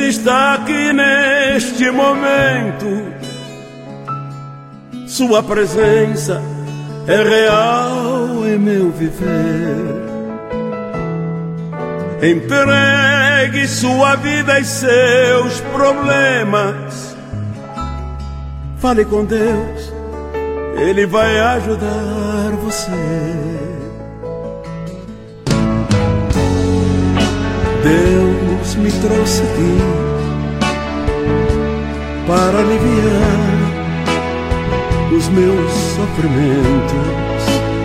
está aqui neste momento. Sua presença é real em meu viver. Entregue sua vida e seus problemas. Fale com Deus, Ele vai ajudar você. Deus me trouxe aqui para aliviar os meus sofrimentos.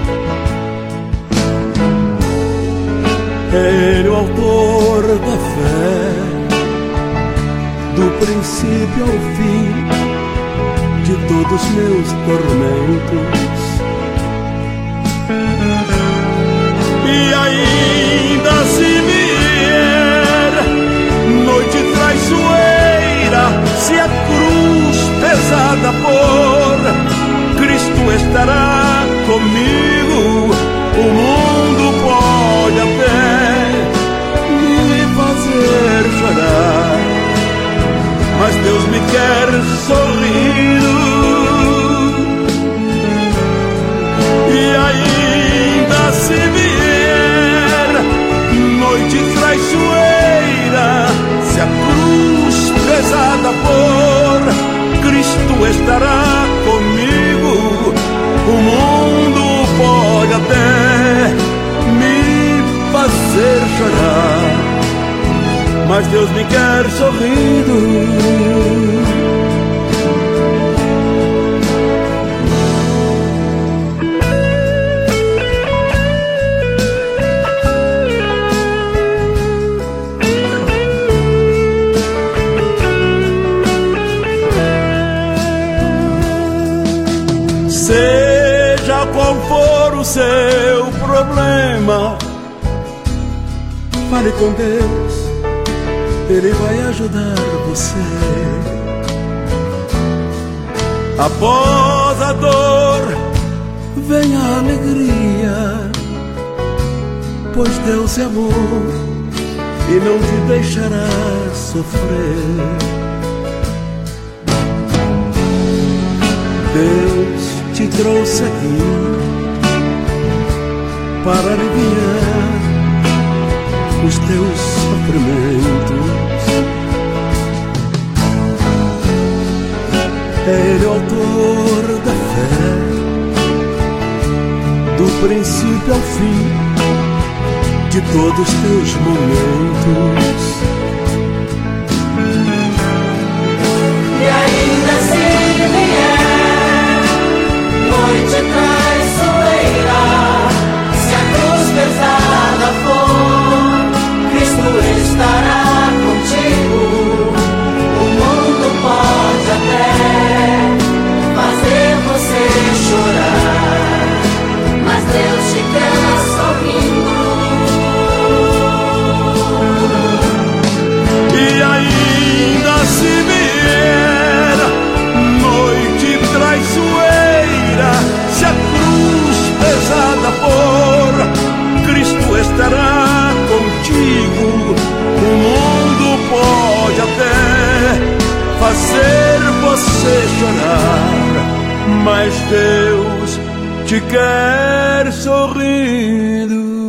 É Ele o autor da fé, do princípio ao fim de todos meus tormentos. E ainda se vier noite traiçoeira, se a cruz pesada for, Cristo estará comigo. O mundo pode até me fazer chorar, mas Deus me quer sorrindo. E ainda se vier noite traiçoeira, se a cruz pesada for, Cristo estará comigo. O mundo pode até me fazer chorar, mas Deus me quer sorrindo. Seja qual for o seu problema, fale com Deus, Ele vai ajudar você. Após a dor vem a alegria, pois Deus é amor e não te deixará sofrer. Deus te trouxe aqui para aliviar os teus sofrimentos. É Ele o autor da fé, do princípio ao fim de todos os teus momentos. E ainda se vier noite traiçoeira, se a cruz pesada for, Cristo estará contigo. O mundo pode até fazer você chorar, mas Deus te quer sorrindo. E ainda se vier noite traiçoeira, se a cruz pesada for, Cristo estará contigo. O mundo pode até fazer você chorar, mas Deus te quer sorrindo.